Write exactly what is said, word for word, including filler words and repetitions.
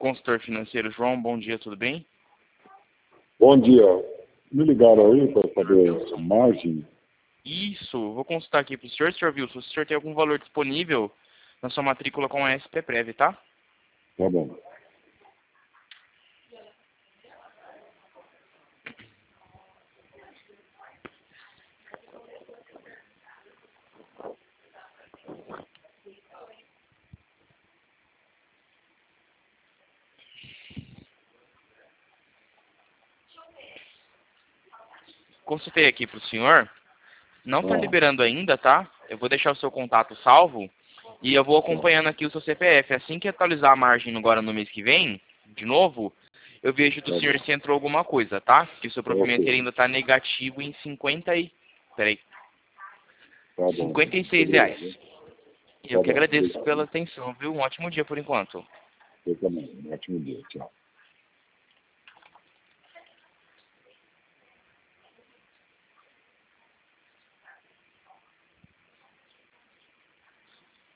Consultor financeiro João, bom dia, tudo bem? Bom dia. Me ligaram aí para saber a margem? Isso, vou consultar aqui para o senhor, senhor Wilson, se o senhor tem algum valor disponível na sua matrícula com a S P Prev, tá? Tá bom. Consultei aqui para o senhor, não está Ah, liberando ainda, tá? Eu vou deixar o seu contato salvo e eu vou acompanhando aqui o seu C P F. Assim que atualizar a margem agora no mês que vem, de novo, eu vejo do tá senhor bom. se entrou alguma coisa, tá? Que o seu provimento ele Ok. ainda está negativo em cinquenta e... Peraí, Tá bom. cinquenta e seis reais. Obrigado. E eu Tá que bom. agradeço Obrigado. pela atenção, viu? Um ótimo dia por enquanto. Eu também. Um ótimo dia. Tchau.